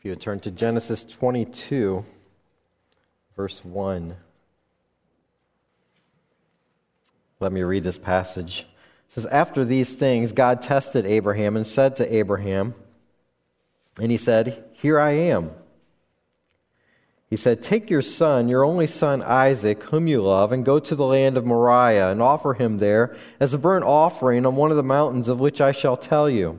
you would turn to Genesis 22, verse 1. Let me read this passage. It says, "After these things, God tested Abraham and said to Abraham, and he said, 'Here I am.' He said, 'Take your son, your only son Isaac, whom you love, and go to the land of Moriah and offer him there as a burnt offering on one of the mountains of which I shall tell you.'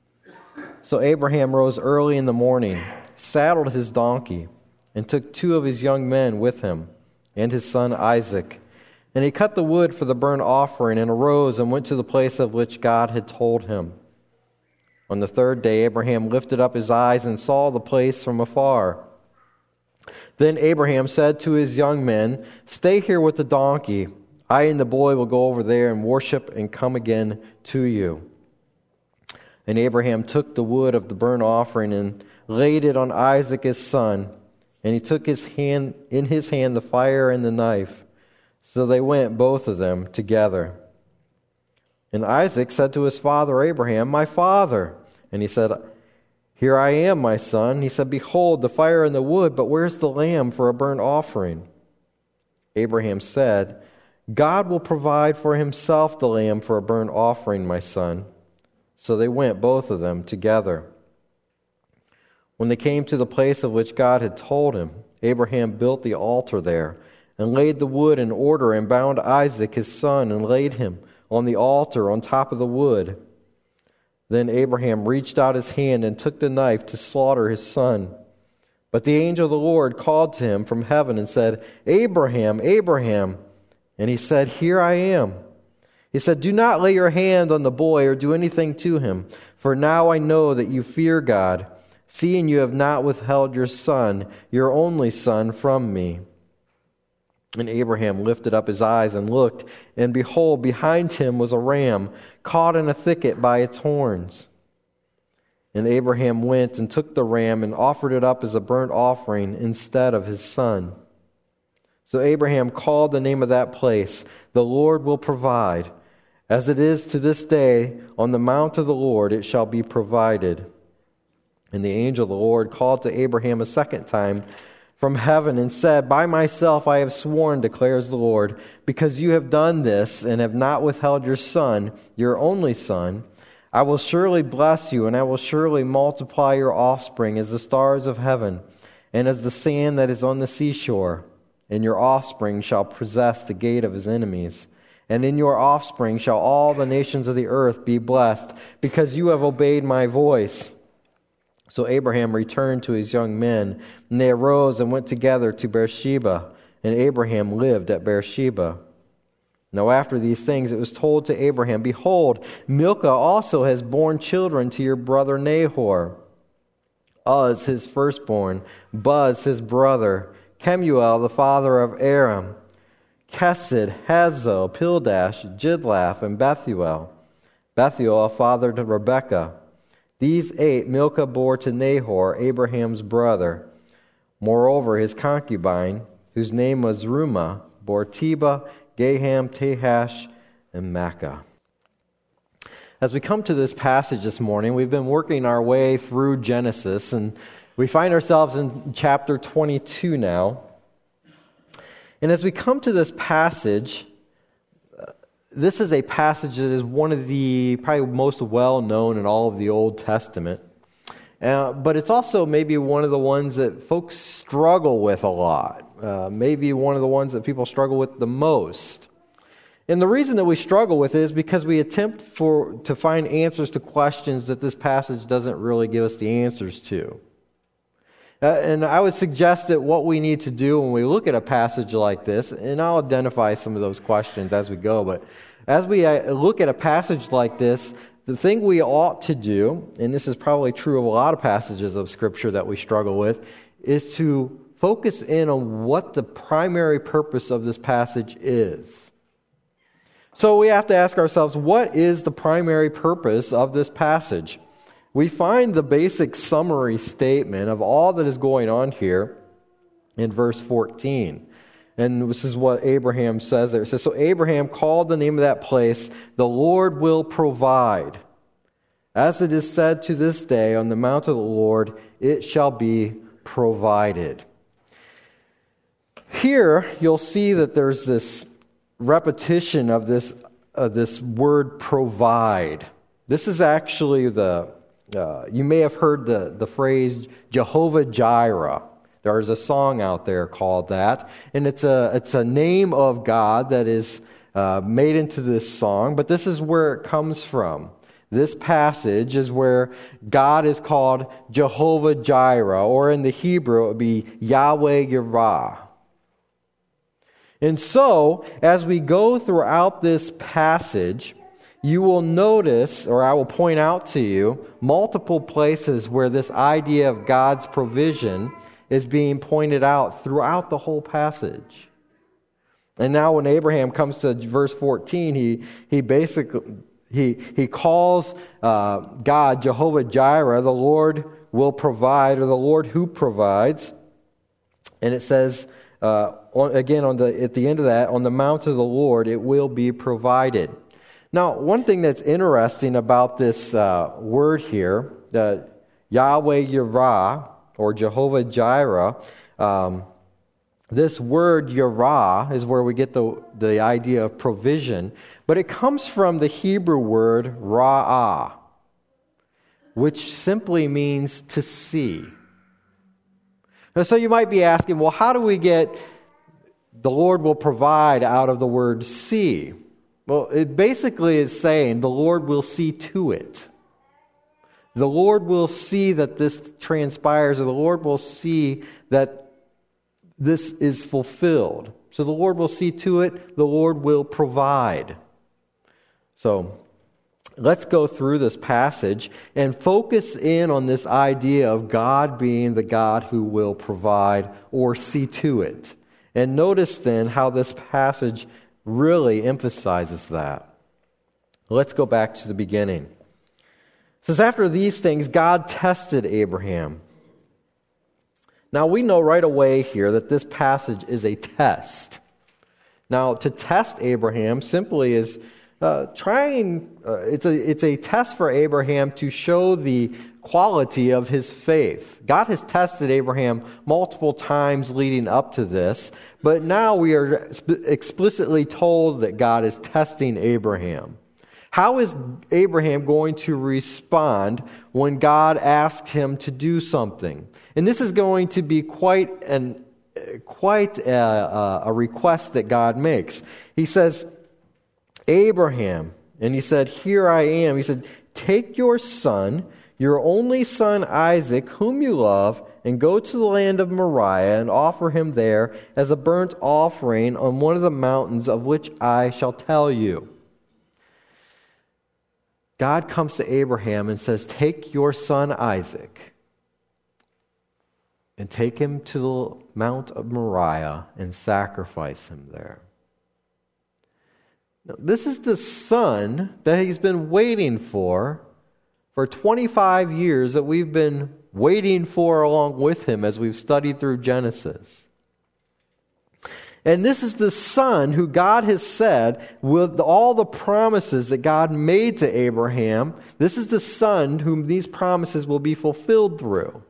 So Abraham rose early in the morning, saddled his donkey, and took 2 of his young men with him, and his son Isaac. And he cut the wood for the burnt offering, and arose and went to the place of which God had told him. On the 3rd day Abraham lifted up his eyes and saw the place from afar. Then Abraham said to his young men, 'Stay here with the donkey. I and the boy will go over there and worship and come again to you.' And Abraham took the wood of the burnt offering and laid it on Isaac his son. And he took in his hand the fire and the knife. So they went, both of them, together. And Isaac said to his father Abraham, 'My father.' And he said, 'Here I am, my son.' He said, 'Behold, the fire and the wood, but where's the lamb for a burnt offering?' Abraham said, 'God will provide for himself the lamb for a burnt offering, my son.' So they went, both of them, together. When they came to the place of which God had told him, Abraham built the altar there, and laid the wood in order, and bound Isaac his son, and laid him on the altar on top of the wood. Then Abraham reached out his hand and took the knife to slaughter his son. But the angel of the Lord called to him from heaven and said, 'Abraham, Abraham.' And he said, 'Here I am.' He said, 'Do not lay your hand on the boy or do anything to him, for now I know that you fear God, seeing you have not withheld your son, your only son, from me.' And Abraham lifted up his eyes and looked, and behold, behind him was a ram caught in a thicket by its horns. And Abraham went and took the ram and offered it up as a burnt offering instead of his son. So Abraham called the name of that place, 'The Lord will provide.' As it is to this day, on the mount of the Lord it shall be provided." And the angel of the Lord called to Abraham a second time from heaven and said, "By myself I have sworn, declares the Lord, because you have done this and have not withheld your son, your only son, I will surely bless you, and I will surely multiply your offspring as the stars of heaven and as the sand that is on the seashore. And your offspring shall possess the gate of his enemies. And in your offspring shall all the nations of the earth be blessed, because you have obeyed my voice." So Abraham returned to his young men, and they arose and went together to Beersheba, and Abraham lived at Beersheba. Now after these things it was told to Abraham, "Behold, Milcah also has borne children to your brother Nahor. Uz his firstborn, Buz his brother, Kemuel the father of Aram, Kesed, Hazo, Pildash, Jidlaph, and Bethuel. Bethuel fathered Rebekah. These 8 Milcah bore to Nahor, Abraham's brother. Moreover, his concubine, whose name was Reumah, bore Tebah, Gaham, Tahash, and Maacah." As we come to this passage this morning, we've been working our way through Genesis, and we find ourselves in chapter 22 now. And as we come to this passage, this is a passage that is one of the probably most well-known in all of the Old Testament. But it's also maybe one of the ones that folks struggle with a lot. Maybe one of the ones that people struggle with the most. And the reason that we struggle with it is because we attempt to find answers to questions that this passage doesn't really give us the answers to. And I would suggest that what we need to do when we look at a passage like this, and I'll identify some of those questions as we go, but as we look at a passage like this, the thing we ought to do, and this is probably true of a lot of passages of Scripture that we struggle with, is to focus in on what the primary purpose of this passage is. So we have to ask ourselves, what is the primary purpose of this passage? We find the basic summary statement of all that is going on here in verse 14. And this is what Abraham says there. It says, "So Abraham called the name of that place, 'The Lord will provide.' As it is said to this day, on the mount of the Lord, it shall be provided. Here, you'll see that there's this repetition of this word provide. This is actually you may have heard the phrase Jehovah Jireh. There's a song out there called that, and it's a name of God that is made into this song, but this is where it comes from. This passage is where God is called Jehovah Jireh, or in the Hebrew it would be Yahweh Yireh. And so, as we go throughout this passage, you will notice, or I will point out to you, multiple places where this idea of God's provision is being pointed out throughout the whole passage. And now when Abraham comes to verse 14, he basically he calls God Jehovah Jireh, the Lord will provide, or the Lord who provides. And it says, at the end of that, on the mount of the Lord, it will be provided. Now, one thing that's interesting about this word here, Yahweh Yireh, or Jehovah Jireh, this word Yireh is where we get the idea of provision, but it comes from the Hebrew word Ra'ah, which simply means to see. And so you might be asking, well, how do we get the Lord will provide out of the word see? Well, it basically is saying the Lord will see to it. The Lord will see that this transpires, or the Lord will see that this is fulfilled. So the Lord will see to it, the Lord will provide. So let's go through this passage and focus in on this idea of God being the God who will provide or see to it. And notice then how this passage really emphasizes that. Let's go back to the beginning. It says, after these things, God tested Abraham. Now, we know right away here that this passage is a test. Now, to test Abraham simply is it's a test for Abraham to show the quality of his faith. God has tested Abraham multiple times leading up to this, but now we are explicitly told that God is testing Abraham. How is Abraham going to respond when God asks him to do something? And this is going to be quite a request that God makes. He says, Abraham, and he said, here I am. He said, take your son, your only son Isaac, whom you love, and go to the land of Moriah and offer him there as a burnt offering on one of the mountains of which I shall tell you. God comes to Abraham and says, take your son Isaac and take him to the Mount of Moriah and sacrifice him there. Now, this is the son that he's been waiting for 25 years, that we've been waiting for along with him as we've studied through Genesis. And this is the son who God has said, with all the promises that God made to Abraham, this is the son whom these promises will be fulfilled through.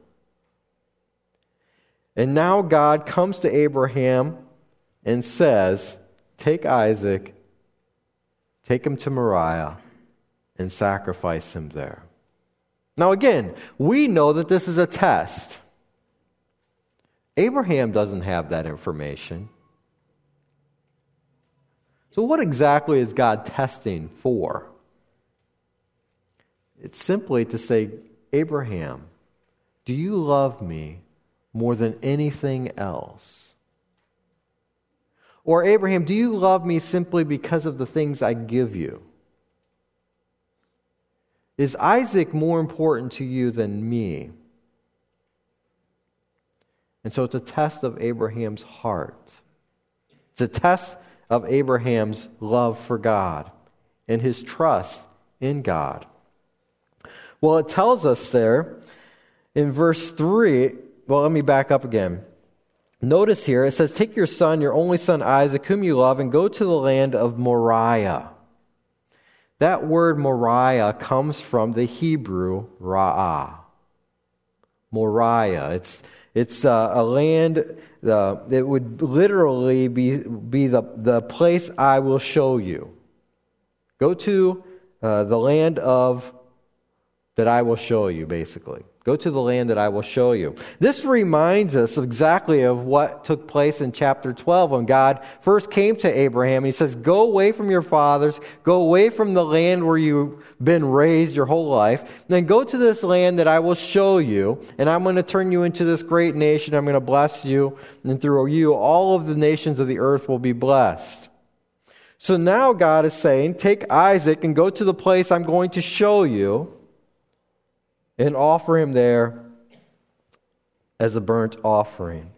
And now God comes to Abraham and says, take Isaac, take him to Moriah, and sacrifice him there. Now again, we know that this is a test. Abraham doesn't have that information. So what exactly is God testing for? It's simply to say, Abraham, do you love me more than anything else? Or Abraham, do you love me simply because of the things I give you? Is Isaac more important to you than me? And so it's a test of Abraham's heart. It's a test of Abraham's love for God and his trust in God. Well, it tells us there in verse 3, well, let me back up again. Notice here, it says, take your son, your only son Isaac, whom you love, and go to the land of Moriah. That word Moriah comes from the Hebrew Ra'ah. Moriah. It's a land. It would literally be the place I will show you. Go to the land that I will show you, basically. Go to the land that I will show you. This reminds us exactly of what took place in chapter 12 when God first came to Abraham. He says, go away from your fathers, go away from the land where you've been raised your whole life, then go to this land that I will show you, and I'm going to turn you into this great nation. I'm going to bless you, and through you, all of the nations of the earth will be blessed. So now God is saying, take Isaac and go to the place I'm going to show you, and offer him there as a burnt offering.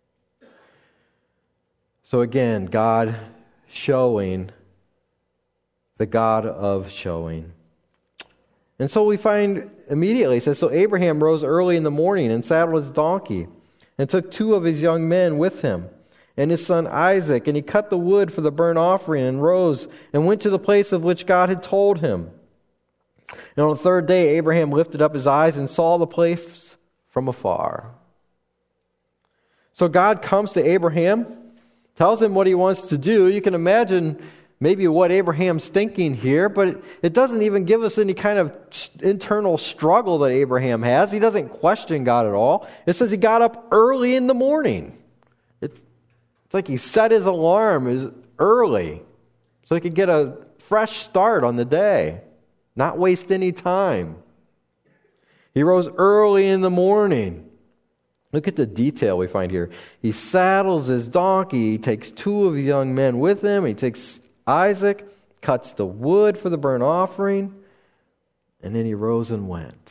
So again, God showing, the God of showing. And so we find immediately, it says, so Abraham rose early in the morning and saddled his donkey and took 2 of his young men with him and his son Isaac, and he cut the wood for the burnt offering and rose and went to the place of which God had told him. And on the 3rd day, Abraham lifted up his eyes and saw the place from afar. So God comes to Abraham, tells him what he wants to do. You can imagine maybe what Abraham's thinking here, but it doesn't even give us any kind of internal struggle that Abraham has. He doesn't question God at all. It says he got up early in the morning. It's like he set his alarm early so he could get a fresh start on the day. Not waste any time. He rose early in the morning. Look at the detail we find here. He saddles his donkey. He takes 2 of the young men with him. He takes Isaac, cuts the wood for the burnt offering, and then he rose and went.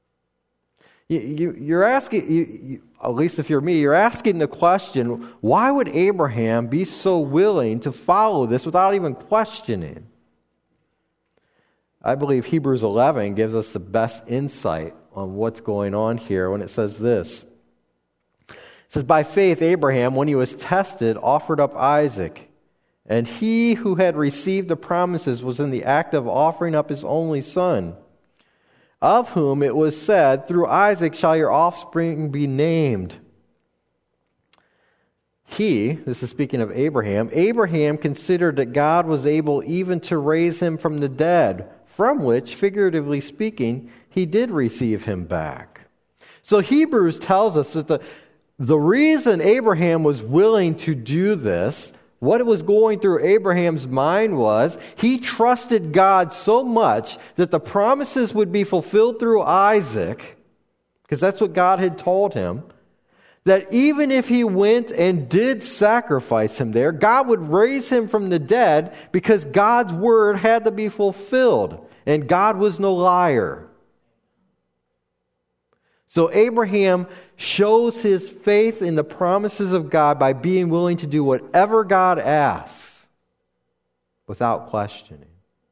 You're asking, at least if you're me, you're asking the question, why would Abraham be so willing to follow this without even questioning? I believe Hebrews 11 gives us the best insight on what's going on here when it says this. It says, by faith Abraham, when he was tested, offered up Isaac. And he who had received the promises was in the act of offering up his only son, of whom it was said, through Isaac shall your offspring be named. This is speaking of Abraham considered that God was able even to raise him from the dead, from which, figuratively speaking, he did receive him back. So Hebrews tells us that the reason Abraham was willing to do this, what was going through Abraham's mind was, he trusted God so much that the promises would be fulfilled through Isaac, because that's what God had told him, that even if he went and did sacrifice him there, God would raise him from the dead because God's word had to be fulfilled, and God was no liar. So Abraham shows his faith in the promises of God by being willing to do whatever God asks without questioning.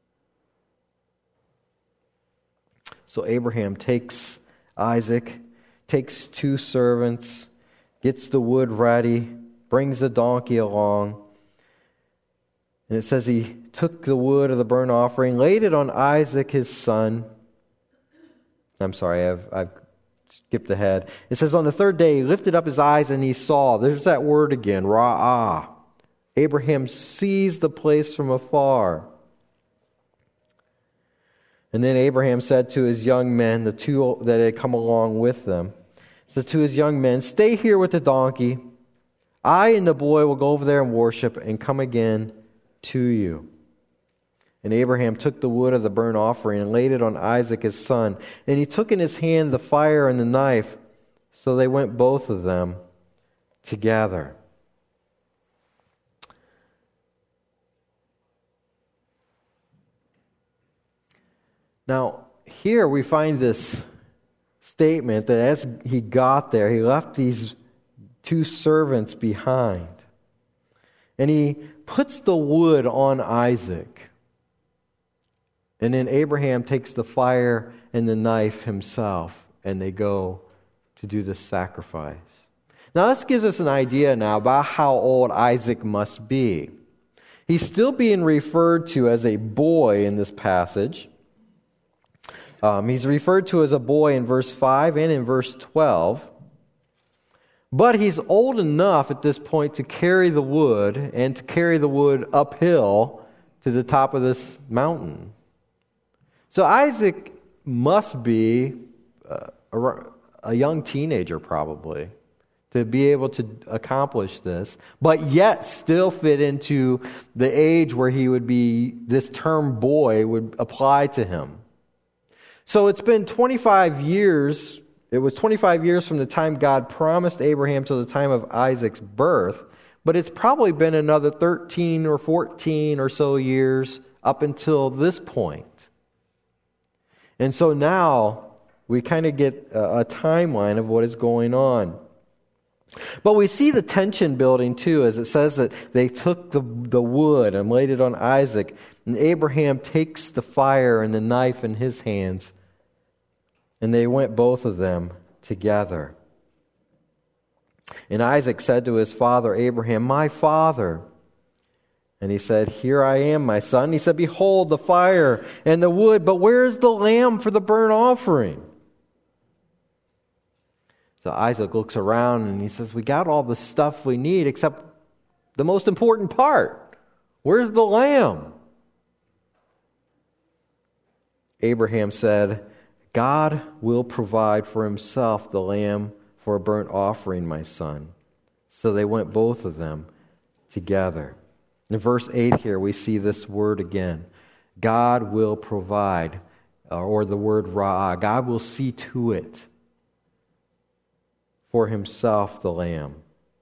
So Abraham takes Isaac, takes 2 servants, gets the wood ready, brings the donkey along. And it says he took the wood of the burnt offering, laid it on Isaac his son. I'm sorry, I've skipped ahead. It says on the 3rd day he lifted up his eyes and he saw. There's that word again, Ra'ah. Abraham sees the place from afar. And then Abraham said to his young men, the 2 that had come along with them, said to his young men, stay here with the donkey. I and the boy will go over there and worship and come again to you. And Abraham took the wood of the burnt offering and laid it on Isaac his son. And he took in his hand the fire and the knife. So they went both of them together. Now, here we find this statement that as he got there, he left these 2 servants behind. And he puts the wood on Isaac. And then Abraham takes the fire and the knife himself, and they go to do the sacrifice. Now this gives us an idea now about how old Isaac must be. He's still being referred to as a boy in this passage. He's referred to as a boy in verse 5 and in verse 12. But he's old enough at this point to carry the wood and to carry the wood uphill to the top of this mountain. So Isaac must be a young teenager probably to be able to accomplish this, but yet still fit into the age where he would be, this term boy would apply to him. So it's been 25 years. It was 25 years from the time God promised Abraham to the time of Isaac's birth, but it's probably been another 13 or 14 or so years up until this point. And so now we kind of get a timeline of what is going on. But we see the tension building too, as it says that they took the wood and laid it on Isaac, and Abraham takes the fire and the knife in his hands, and they went both of them together. And Isaac said to his father Abraham, "My father." And he said, "Here I am, my son." He said, "Behold the fire and the wood, but where is the lamb for the burnt offering?" So Isaac looks around and he says, "We got all the stuff we need except the most important part. Where's the lamb?" Abraham said, "God will provide for himself the lamb for a burnt offering, my son." So they went both of them together. In verse 8 here, we see this word again. God will provide, or the word ra'ah. God will see to it for himself the lamb.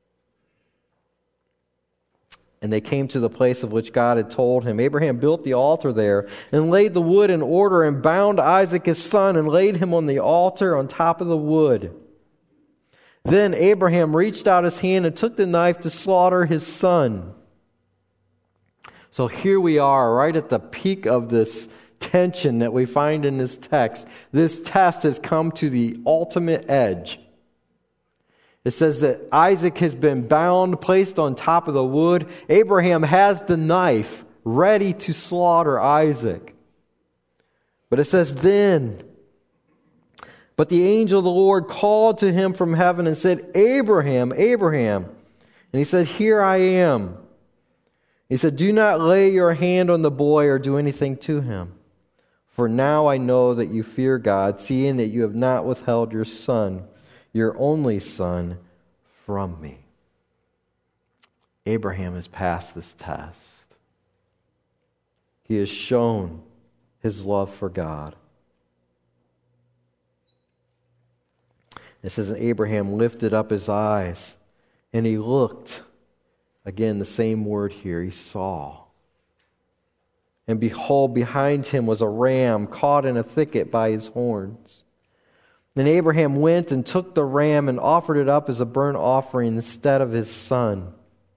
And they came to the place of which God had told him. Abraham built the altar there and laid the wood in order and bound Isaac his son and laid him on the altar on top of the wood. Then Abraham reached out his hand and took the knife to slaughter his son. So here we are, right at the peak of this tension that we find in this text. This test has come to the ultimate edge. It says that Isaac has been bound, placed on top of the wood. Abraham has the knife ready to slaughter Isaac. But it says, then, but the angel of the Lord called to him from heaven and said, "Abraham, Abraham." And he said, "Here I am." He said, "Do not lay your hand on the boy or do anything to him. For now I know that you fear God, seeing that you have not withheld your son, your only son, from me." Abraham has passed this test. He has shown his love for God. It says, Abraham lifted up his eyes, and he looked. Again, the same word here, he saw. And behold, behind him was a ram caught in a thicket by his horns. Then Abraham went and took the ram and offered it up as a burnt offering instead of his son.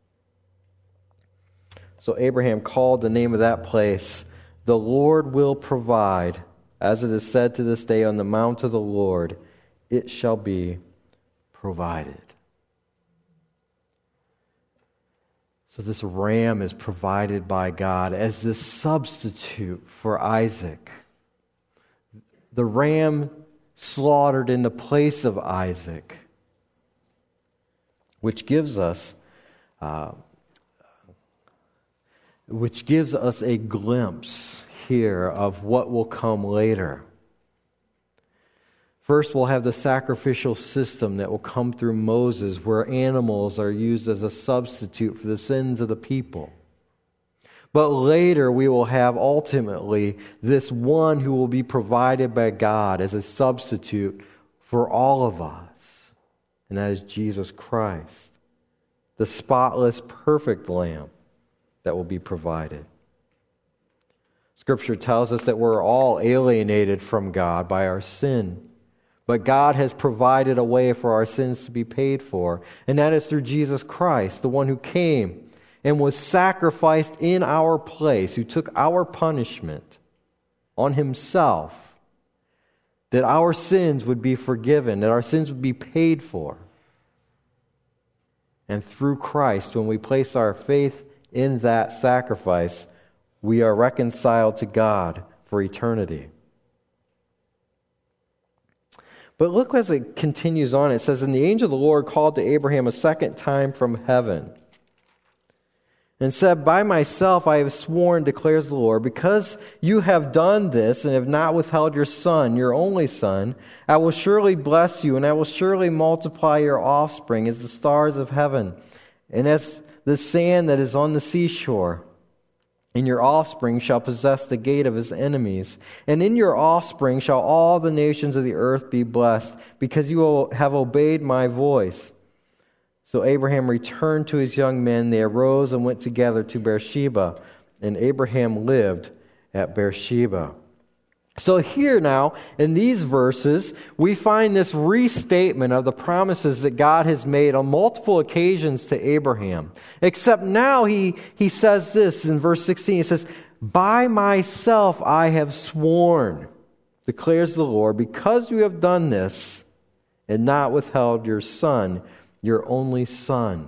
So Abraham called the name of that place, "The Lord will provide," as it is said to this day, "On the mount of the Lord it shall be provided." So this ram is provided by God as this substitute for Isaac. The ram slaughtered in the place of Isaac, which gives us a glimpse here of what will come later. First, we'll have the sacrificial system that will come through Moses, where animals are used as a substitute for the sins of the people. But later we will have ultimately this one who will be provided by God as a substitute for all of us. And that is Jesus Christ, the spotless, perfect Lamb that will be provided. Scripture tells us that we're all alienated from God by our sin. But God has provided a way for our sins to be paid for. And that is through Jesus Christ, the one who came and was sacrificed in our place, who took our punishment on himself, that our sins would be forgiven, that our sins would be paid for. And through Christ, when we place our faith in that sacrifice, we are reconciled to God for eternity. But look as it continues on. It says, "And the angel of the Lord called to Abraham a second time from heaven, and said, By myself I have sworn, declares the Lord, because you have done this and have not withheld your son, your only son, I will surely bless you, and I will surely multiply your offspring as the stars of heaven, and as the sand that is on the seashore. And your offspring shall possess the gate of his enemies. And in your offspring shall all the nations of the earth be blessed, because you have obeyed my voice." So Abraham returned to his young men. They arose and went together to Beersheba, and Abraham lived at Beersheba. So here now, in these verses, we find this restatement of the promises that God has made on multiple occasions to Abraham. Except now he says this in verse 16. He says, "By myself I have sworn, declares the Lord, because you have done this and not withheld your son, your only son."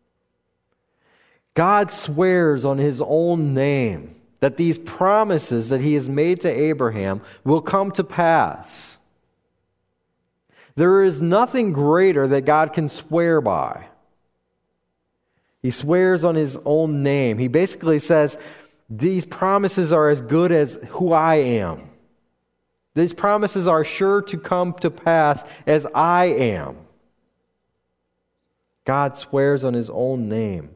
God swears on his own name that these promises that he has made to Abraham will come to pass. There is nothing greater that God can swear by. He swears on his own name. He basically says, these promises are as good as who I am. These promises are sure to come to pass as I am. God swears on his own name.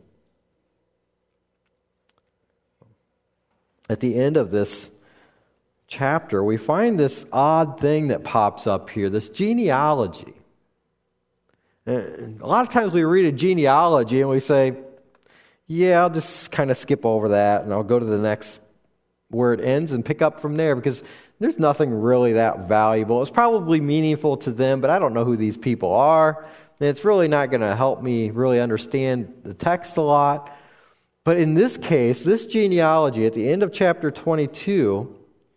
At the end of this chapter, we find this odd thing that pops up here, this genealogy. And a lot of times we read a genealogy and we say, yeah, I'll just kind of skip over that and I'll go to the next where it ends and pick up from there, because there's nothing really that valuable. It's probably meaningful to them, but I don't know who these people are. And it's really not going to help me really understand the text a lot. But in this case, this genealogy at the end of chapter 22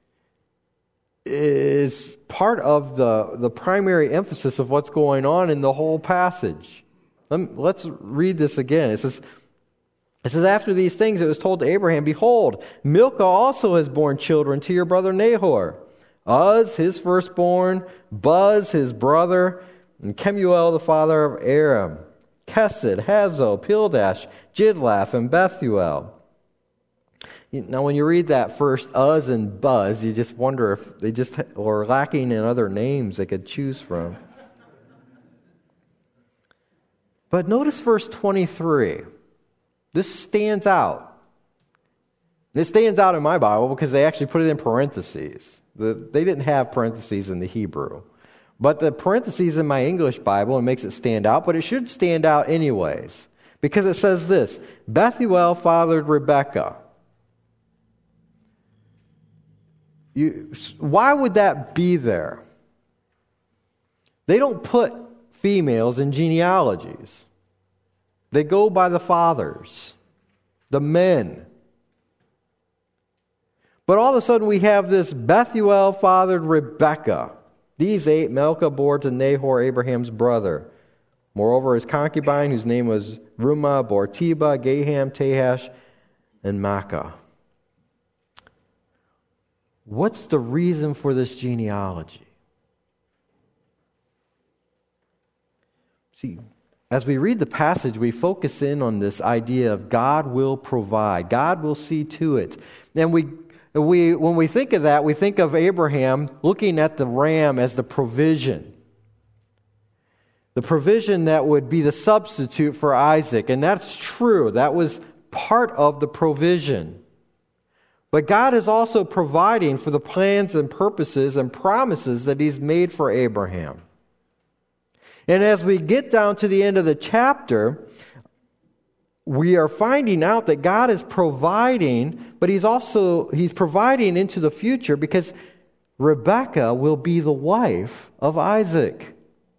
is part of the primary emphasis of what's going on in the whole passage. Let's read this again. It says, "After these things it was told to Abraham, Behold, Milcah also has borne children to your brother Nahor. Uz, his firstborn, Buz, his brother, and Kemuel, the father of Aram. Kesed, Hazo, Pildash, Jidlaph, and Bethuel." Now, when you read that first, Uz and Buz, you just wonder if they just were lacking in other names they could choose from. But notice verse 23. This stands out. It stands out in my Bible because they actually put it in parentheses. They didn't have parentheses in the Hebrew. But the parentheses in my English Bible, it makes it stand out, but it should stand out anyways. Because it says this, Bethuel fathered Rebekah. Why would that be there? They don't put females in genealogies. They go by the fathers, the men. But all of a sudden we have this Bethuel fathered Rebekah. These 8 Milcah bore to Nahor, Abraham's brother. Moreover, his concubine, whose name was Reumah, bore Tebah, Gaham, Tahash, and Maacah. What's the reason for this genealogy? See, as we read the passage, we focus in on this idea of God will provide. God will see to it. And when we think of that, we think of Abraham looking at the ram as the provision. The provision that would be the substitute for Isaac. And that's true. That was part of the provision. But God is also providing for the plans and purposes and promises that He's made for Abraham. And as we get down to the end of the chapter, we are finding out that God is providing, but He's providing into the future because Rebekah will be the wife of Isaac.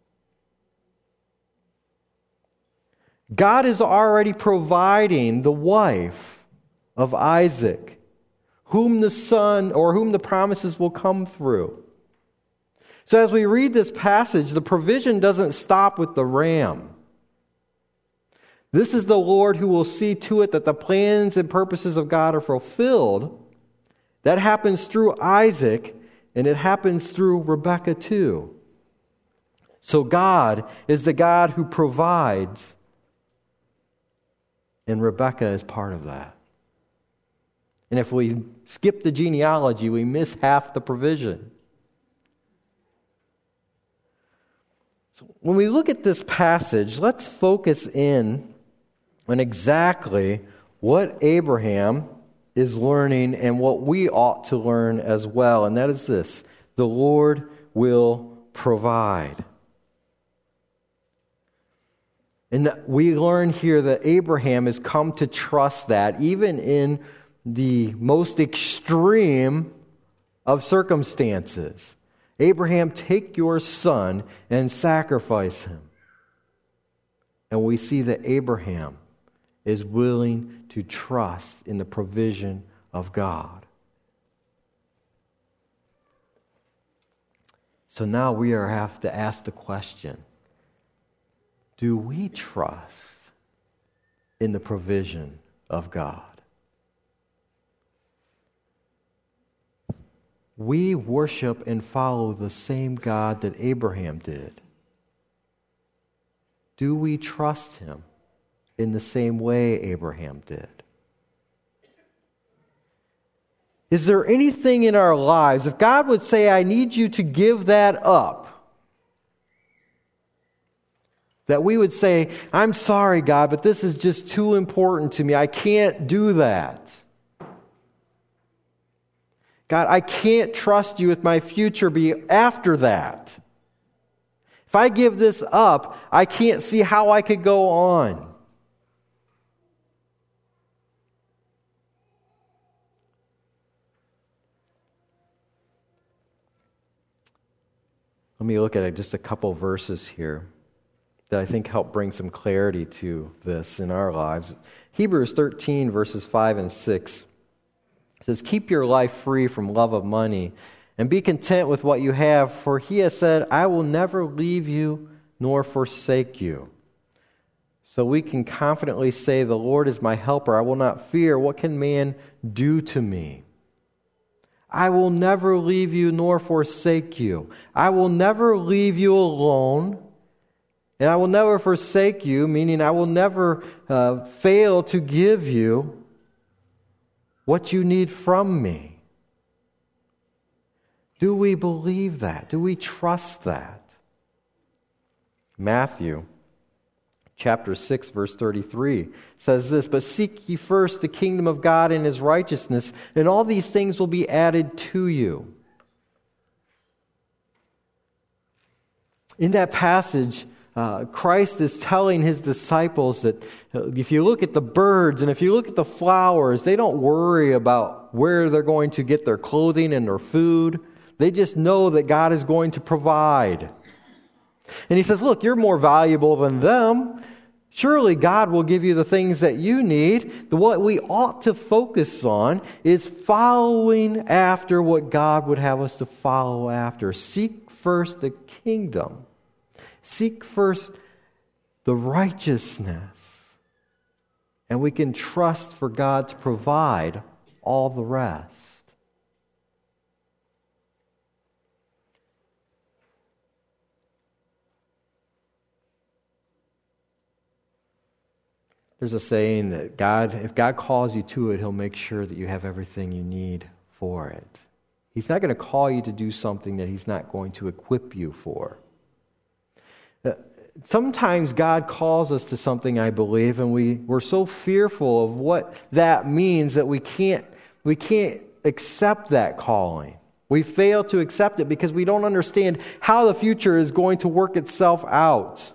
God is already providing the wife of Isaac, whom the son or whom the promises will come through. So as we read this passage, the provision doesn't stop with the ram. This is the Lord who will see to it that the plans and purposes of God are fulfilled. That happens through Isaac, and it happens through Rebekah too. So God is the God who provides, and Rebekah is part of that. And if we skip the genealogy, we miss half the provision. So when we look at this passage, let's focus in on exactly what Abraham is learning and what we ought to learn as well. And that is this: the Lord will provide. And we learn here that Abraham has come to trust that even in the most extreme of circumstances. Abraham, take your son and sacrifice him. And we see that Abraham is willing to trust in the provision of God. So now we have to ask the question, do we trust in the provision of God? We worship and follow the same God that Abraham did. Do we trust him in the same way Abraham did? Is there anything in our lives, if God would say, I need you to give that up, that we would say, I'm sorry, God, but this is just too important to me. I can't do that. God, I can't trust you with my future after that. If I give this up, I can't see how I could go on. Let me look at just a couple verses here that I think help bring some clarity to this in our lives. Hebrews 13, verses 5 and 6 says, keep your life free from love of money and be content with what you have, for he has said, I will never leave you nor forsake you. So we can confidently say, the Lord is my helper. I will not fear. What can man do to me? I will never leave you nor forsake you. I will never leave you alone. And I will never forsake you, meaning I will never fail to give you what you need from me. Do we believe that? Do we trust that? Matthew chapter 6, verse 33 says this, but seek ye first the kingdom of God and his righteousness, and all these things will be added to you. In that passage, Christ is telling his disciples that if you look at the birds and if you look at the flowers, they don't worry about where they're going to get their clothing and their food. They just know that God is going to provide. And he says, look, you're more valuable than them. Surely God will give you the things that you need. What we ought to focus on is following after what God would have us to follow after. Seek first the kingdom. Seek first the righteousness. And we can trust for God to provide all the rest. There's a saying that if God calls you to it, he'll make sure that you have everything you need for it. He's not going to call you to do something that he's not going to equip you for. Sometimes God calls us to something, I believe, and we're so fearful of what that means that we can't accept that calling. We fail to accept it because we don't understand how the future is going to work itself out.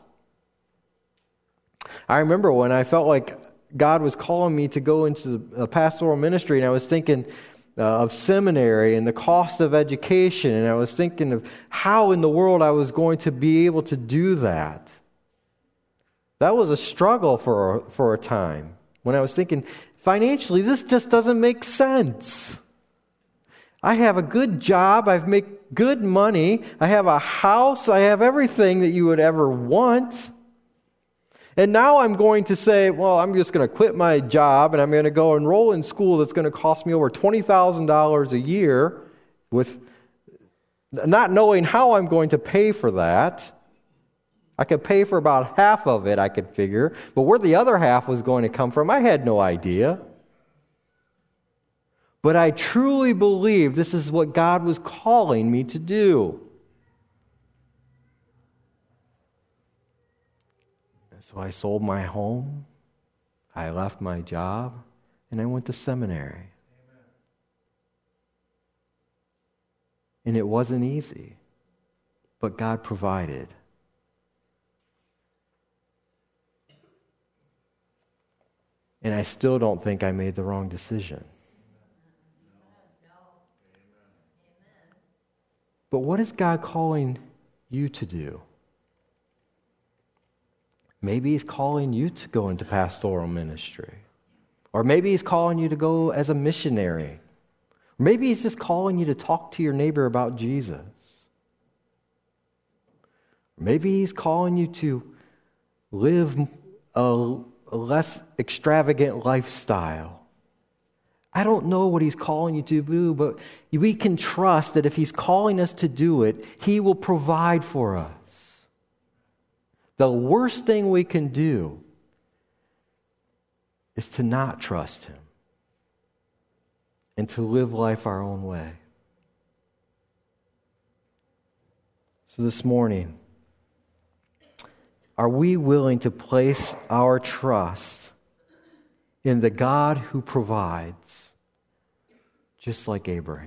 I remember when I felt like God was calling me to go into a pastoral ministry, and I was thinking of seminary and the cost of education, and I was thinking of how in the world I was going to be able to do that. That was a struggle for a time when I was thinking, financially, this just doesn't make sense. I have a good job, I make good money, I have a house, I have everything that you would ever want. And now I'm going to say, well, I'm just going to quit my job and I'm going to go enroll in school that's going to cost me over $20,000 a year with not knowing how I'm going to pay for that. I could pay for about half of it, I could figure, but where the other half was going to come from, I had no idea. But I truly believe this is what God was calling me to do. So I sold my home, I left my job, and I went to seminary. And it wasn't easy, but God provided. And I still don't think I made the wrong decision. But what is God calling you to do? Maybe He's calling you to go into pastoral ministry. Or maybe He's calling you to go as a missionary. Maybe He's just calling you to talk to your neighbor about Jesus. Maybe He's calling you to live a less extravagant lifestyle. I don't know what He's calling you to do, but we can trust that if He's calling us to do it, He will provide for us. The worst thing we can do is to not trust Him and to live life our own way. So this morning, are we willing to place our trust in the God who provides, just like Abraham?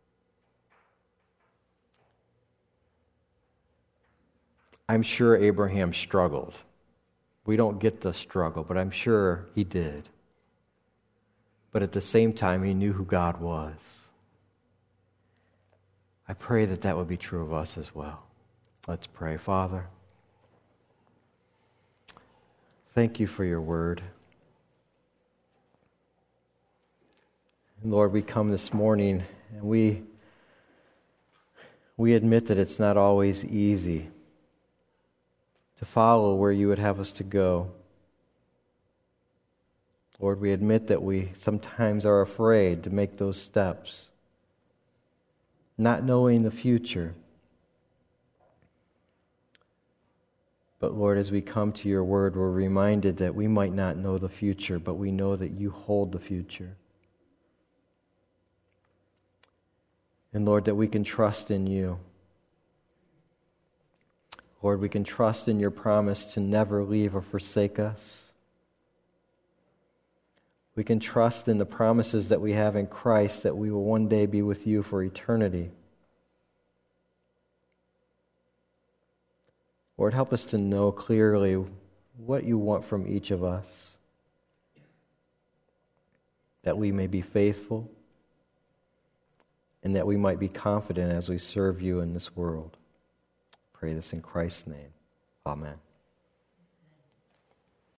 I'm sure Abraham struggled. We don't get the struggle, but I'm sure he did. But at the same time, he knew who God was. I pray that that would be true of us as well. Let's pray. Father, thank you for your word. And Lord, we come this morning and we admit that it's not always easy to follow where you would have us to go. Lord, we admit that we sometimes are afraid to make those steps, not knowing the future. But Lord, as we come to your word, we're reminded that we might not know the future, but we know that you hold the future. And Lord, that we can trust in you. Lord, we can trust in your promise to never leave or forsake us. We can trust in the promises that we have in Christ that we will one day be with you for eternity. Lord, help us to know clearly what you want from each of us, that we may be faithful and that we might be confident as we serve you in this world. Pray this in Christ's name. Amen.